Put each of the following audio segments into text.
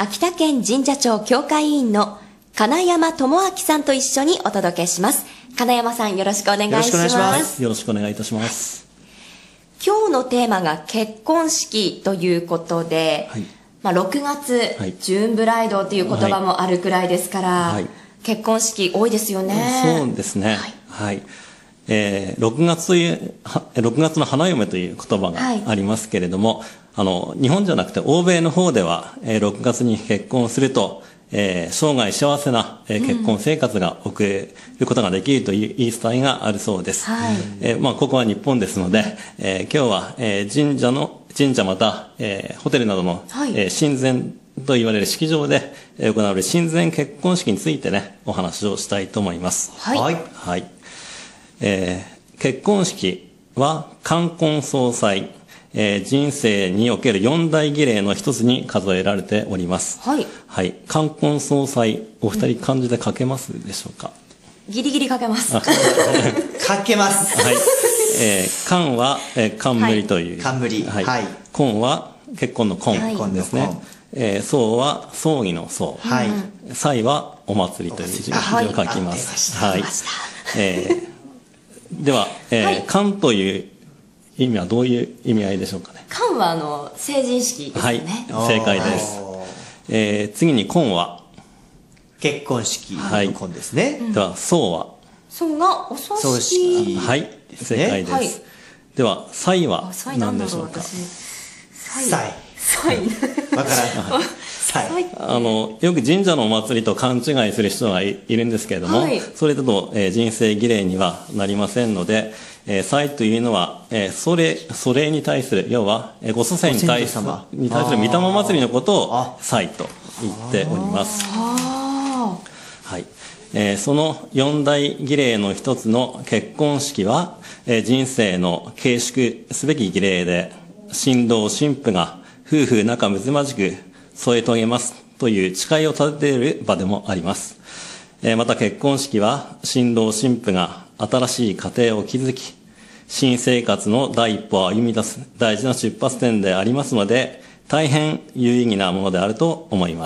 秋田県神社庁協会委員の金山智明さんと一緒にお届けします。金山さん、よろしくお願いします。 よろしくお願いします。よろしくお願いいたします。 今日のテーマが結婚式ということで、6月、ジューンブライドという言葉もあるくらいですから、結婚式多いですよね。 そうですね。6月の花嫁という言葉がありますけれども、日本じゃなくて欧米の方では、6月に結婚すると、生涯幸せな、結婚生活が送ることができるという言い伝えがあるそうです。ここは日本ですので、今日は、神社また、ホテルなどの、神前と言われる式場で行われる神前結婚式についてね、お話をしたいと思います。結婚式は冠婚葬祭、人生における四大儀礼の一つに数えられております。冠婚葬祭、お二人漢字で書けますでしょうか？ ギリギリ書けます。 書けます。 冠は冠という。 冠。 婚は結婚の婚ですね。葬は葬儀の葬。祭はお祭りという字を書きます。では、冠という意味はどういう意味合いでしょうかね。 冠は成人式ですね。 正解です。次に婚は結婚式の婚ですね。 では葬は葬がお葬式。 正解です。では祭は何でしょうか？ 祭。わからん。 よく神社のお祭りと勘違いする人がいるんですけれども、それだと人生儀礼にはなりませんので、祭というのはそれに対する、要はご祖先に対する御霊祭りのことを祭と言っております。その四大儀礼の一つの結婚式は、人生の継粛すべき儀礼で、新郎新婦が夫婦仲睦まじく添え遂げますという誓いを立てている場でもあります。また結婚式は新郎新婦が新しい家庭を築き、新生活の第一歩を歩み出す大事な出発点でありますので、大変有意義なものであると思います。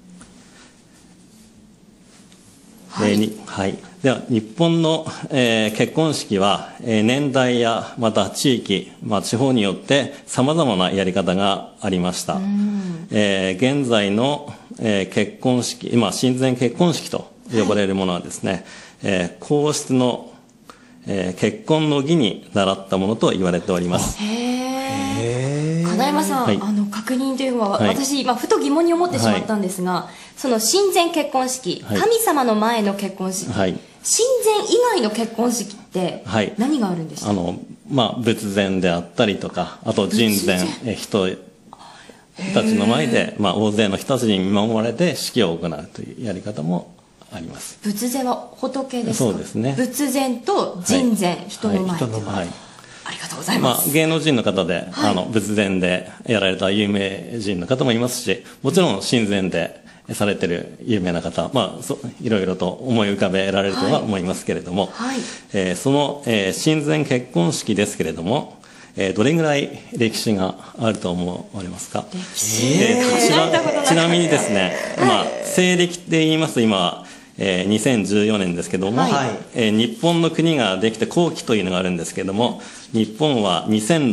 では日本の、結婚式は、年代やまた地域、地方によって様々なやり方がありました。現在の、結婚式、神前結婚式と呼ばれるものはですね、皇室の、結婚の儀に倣ったものと言われております。 金山さん、確認というのは、私ふと疑問に思ってしまったんですが、その神前結婚式、神様の前の結婚式、神前以外の結婚式って何があるんですか？ 仏前であったりとか、あと神前、人たちの前で、大勢の人たちに見守られて式を行うというやり方もあります。 仏前は仏ですか？ そうですね。 仏前と神前、人の前。ありがとうございます。 芸能人の方で、仏前でやられた有名人の方もいますし、もちろん神前でされてる有名な方、いろいろと思い浮かべられるとは思いますけれども、その、神前結婚式ですけれども、どれぐらい歴史があると思われますか？ちなみにですね、西暦で言いますと今、2014年ですけども、日本の国ができて後期というのがあるんですけども、日本は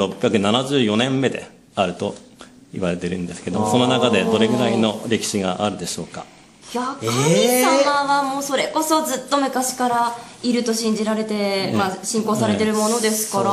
2674年目であると言われているんですけども、その中でどれぐらいの歴史があるでしょうか？ いや、神様はもうそれこそずっと昔からいると信じられて、信仰されているものですから、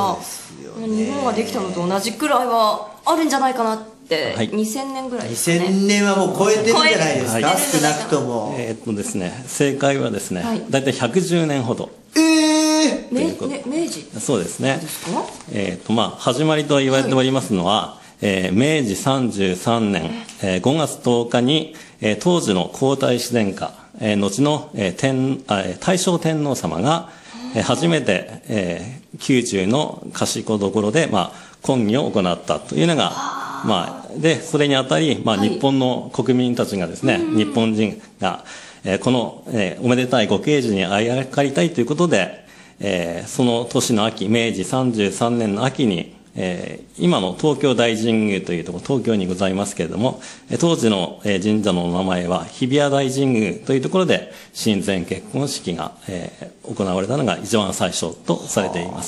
日本ができたのと同じくらいはあるんじゃないかなって、2000年ぐらいですかね。 2000年はもう超えてるんじゃないですか、少なくとも。 ですね、正解はですね、大体110年ほど。 明治？ そうですね。始まりと言われておりますのは、明治33年、5月10日に、当時の皇太子殿下、後の、大正天皇様が、初めて、宮中の賢所で、婚儀を行ったというのが、で、それにあたり、日本の国民たちがですね、日本人が、この、おめでたいご慶事にあやかりたいということで、その年の秋、明治33年の秋に、 今の東京大神宮というところ、東京にございますけれども、当時の神社の名前は日比谷大神宮というところで神前結婚式が行われたのが一番最初とされています。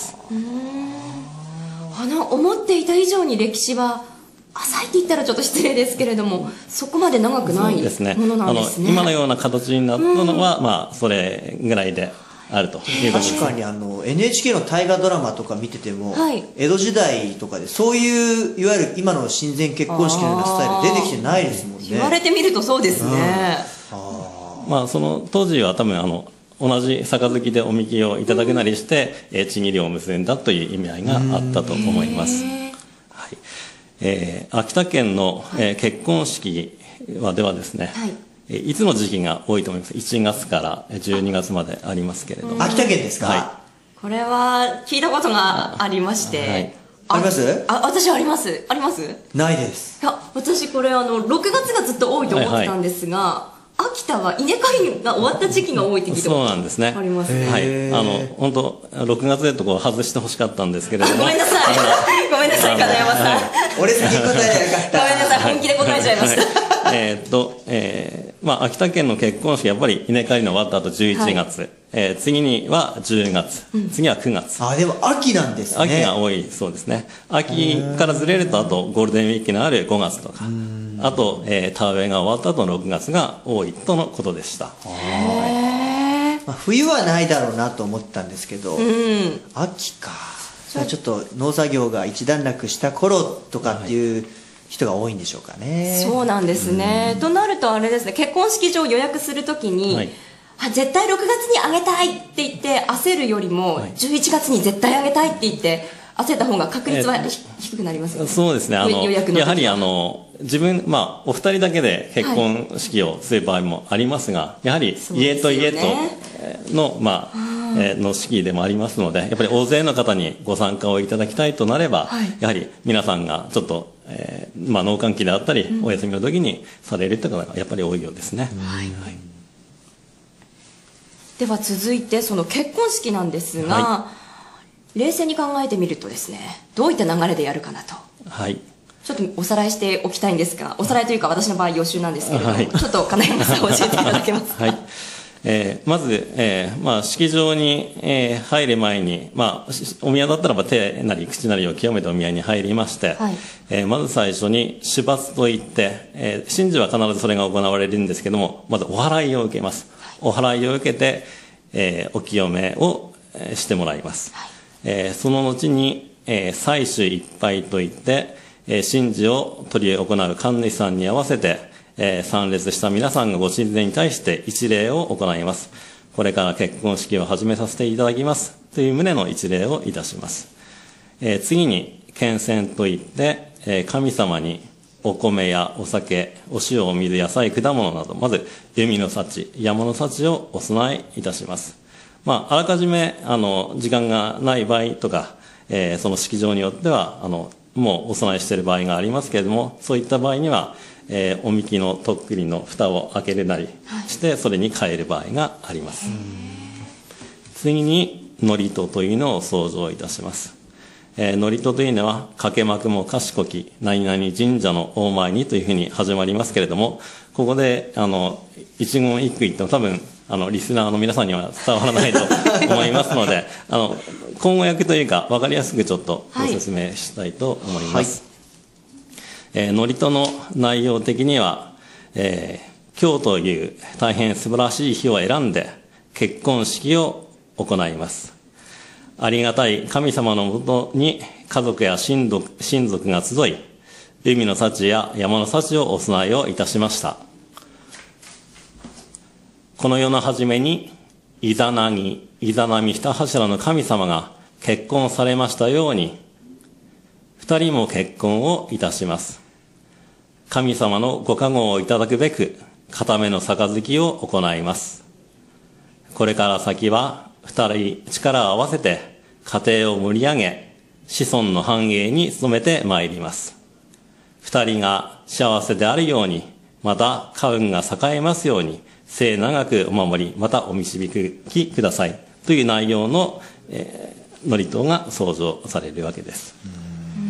思っていた以上に歴史は浅いって言ったらちょっと失礼ですけれども、そこまで長くないものなんですね。 今のような形になったのは、まあそれぐらいであるということです。 確かにNHK の大河ドラマとか見てても、江戸時代とかでそういういわゆる今の親善結婚式のようなスタイル出てきてないですもんね。 言われてみるとそうですね。 まあその当時は多分同じ杯でおみきをいただくなりして契りを結んだという意味合いがあったと思います。秋田県の結婚式ではですね、いつの時期が多いと思います。1月から12月までありますけれども。 秋田県ですか？はい。 これは聞いたことがありまして。 あります？ 私あります。あります？ ないです。 いや、私これ6月がずっと多いと思ってたんですが、秋田は稲刈りが終わった時期が多いって聞いたことそうなんですね。 あります。 はい。本当6月でとこ外してほしかったんですけれども。 ごめんなさい。ごめんなさい、金山さん。 俺先に答えりゃよかった。 ごめんなさい、本気で答えちゃいました。 まあ秋田県の結婚式やっぱり稲刈りの終わった後11月、次には10月、次は9月。 でも秋なんですね。 秋が多いそうですね。秋からずれるとあとゴールデンウィークのある5月とか、あと田植えが終わった後の6月が多いとのことでした。 冬はないだろうなと思ったんですけど、秋か。それはちょっと農作業が一段落した頃とかっていう人が多いんでしょうかね。 そうなんですね。となるとあれですね、結婚式場予約するときに、絶対6月にあげたいって言って焦るよりも、11月に絶対あげたいって言って焦った方が確率は低くなりますよね。 そうですね。 予約のやはり自分、お二人だけで結婚式をする場合もありますが、やはり家と家との、の式でもありますので、やっぱり大勢の方にご参加をいただきたいとなれば、やはり皆さんがちょっと、農閑期であったり、お休みの時にされるという方がやっぱり多いようですね。 では続いてその結婚式なんですが、冷静に考えてみるとですね、どういった流れでやるかなと。ちょっとおさらいしておきたいんですが、おさらいというか私の場合予習なんですけれども、ちょっと金山さん教えていただけますか。 まず、式場に、入る前に、お宮だったらば手なり口なりを清めてお宮に入りまして、まず最初に主罰といって、神事は必ずそれが行われるんですけども、まずお祓いを受けます。お祓いを受けて、お清めをしてもらいます。その後に、祭主一拝といって、神事を執り行う神主さんに合わせて、参列した皆さんがご神前に対して一礼を行います。これから結婚式を始めさせていただきますという旨の一礼をいたします。次に献線といって、神様にお米やお酒、お塩、お水、野菜、果物など、まず海の幸、山の幸をお供えいたします。あらかじめ時間がない場合とか、その式場によってはもうお供えしている場合がありますけれども、そういった場合にはおみきのとっくりの蓋を開けるなりして、それに変える場合があります。次に祝詞というのを創造いたします。祝詞というのは掛け幕も賢き何々神社の大前にというふうに始まりますけれども、ここで一言一句言っても多分リスナーの皆さんには伝わらないと思いますので口語訳というか分かりやすくちょっとご説明したいと思います。祝詞の内容的には、今日という大変素晴らしい日を選んで結婚式を行います。ありがたい神様のもとに家族や親族が集い、海の幸や山の幸をお供えをいたしました。この世の初めにイザナギ下柱の神様が結婚されましたように、二人も結婚をいたします。神様のご加護をいただくべく、固めの杯を行います。これから先は、二人力を合わせて、家庭を盛り上げ、子孫の繁栄に努めてまいります。二人が幸せであるように、また家運が栄えますように、末永くお守り、またお導きください。という内容の、祝詞が創造されるわけです。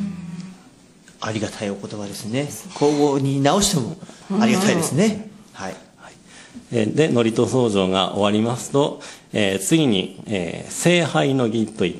ありがたいお言葉ですね。口語に直してもありがたいですね。はい。 で、祝詞奏上が終わりますと、次に、聖杯の儀といって、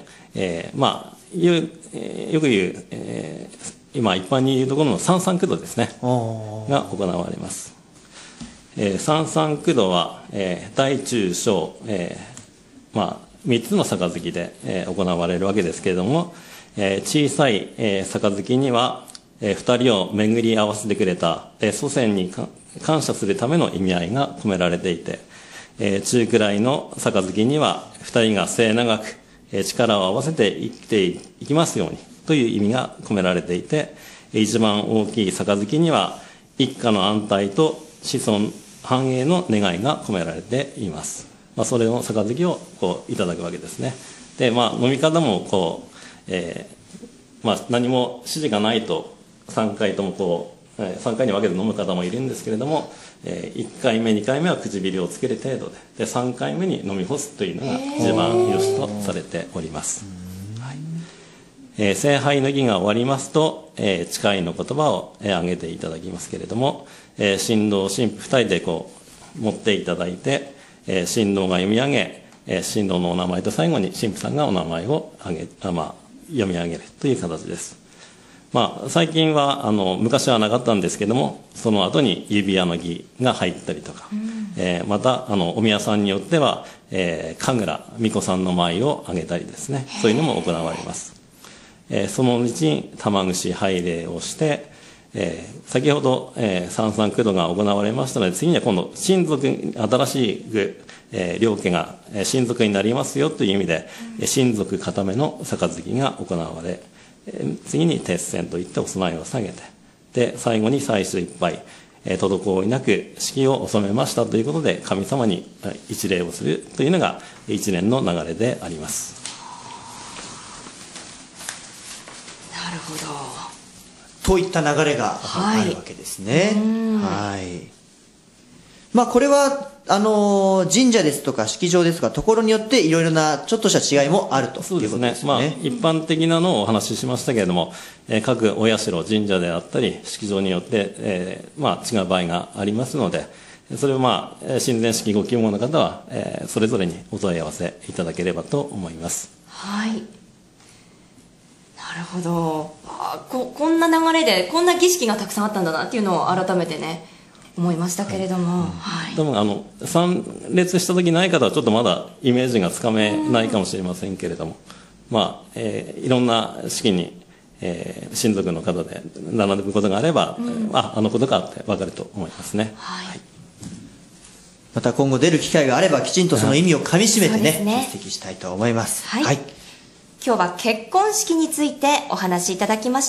まあ、よく言う、今一般に言うところの三三九度ですね、が行われます。三三九度は、大中小、まあ、3つの杯で、行われるわけですけれども、小さい、杯には、2人を巡り合わせてくれた、祖先に感謝するための意味合いが込められていて、中くらいの杯には2人が末永く、力を合わせて生きていきますようにという意味が込められていて、一番大きい杯には一家の安泰と子孫繁栄の願いが込められています。まあ、それの杯をこういただくわけですね。で、まあ、飲み方もこう、まあ、何も指示がないと3回ともこう、3回に分けて飲む方もいるんですけれども、1回目2回目は唇をつける程度で3回目に飲み干すというのが一番よしとされております。聖杯の儀が終わりますと、誓いの言葉を挙げていただきますけれども、新郎新婦2人でこう持っていただいて、新郎が読み上げ、新郎のお名前と最後に新婦さんがお名前を読み上げるという形です。まあ、最近は昔はなかったんですけども、その後に指輪の儀が入ったりとか、またお宮さんによっては、神楽巫女さんの舞をあげたりですね、そういうのも行われます。その後に玉串拝礼をして、先ほど、三三九度が行われましたので、次には今度親族、新しく、両家が親族になりますよという意味で、親族固めの杯が行われ、次に鉄線といってお供えを下げて、で最後に祭祀一杯、滞りなく式を収めましたということで、神様に一礼をするというのが一連の流れであります。 なるほど。 といった流れがあるわけですね。はい。まあこれは神社ですとか式場ですとかところによっていろいろなちょっとした違いもあるということですね。 まあ一般的なのをお話ししましたけれども、各お社神社であったり式場によって、まあ違う場合がありますので、それをまあ神前式ご希望の方は、それぞれにお問い合わせいただければと思います。 はい。なるほど。こんな流れでこんな儀式がたくさんあったんだなっていうのを改めてね思いましたけれども、 でも参列した時ない方はちょっとまだイメージがつかめないかもしれませんけれども、まあいろんな式に、親族の方で並ぶことがあれば、あのことかって分かると思いますね。はい、 また今後出る機会があればきちんとその意味をかみしめてね追跡したいと思います。 はい、今日は結婚式についてお話しいただきました。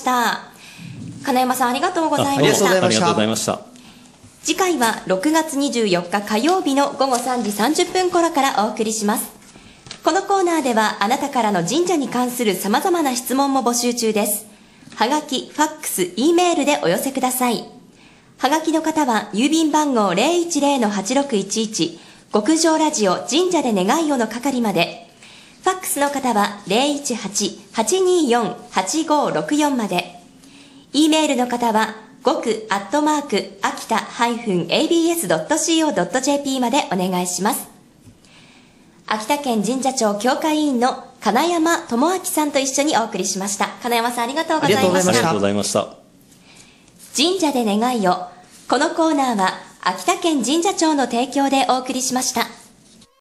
金山さんありがとうございました。 ありがとうございました。 次回は6月24日火曜日の午後3時30分頃からお送りします。このコーナーではあなたからの神社に関する様々な質問も募集中です。はがき、ファックス、Eメールでお寄せください。はがきの方は郵便番号 010-8611 極上ラジオ神社で願いをの係まで。ファックスの方は 018-824-8564 まで。Eメールの方は極@akita-abs.co.jp までお願いします。秋田県神社庁協会委員の金山智明さんと一緒にお送りしました。金山さんありがとうございました。 ありがとうございました。 神社で願いを。このコーナーは秋田県神社庁の提供でお送りしました。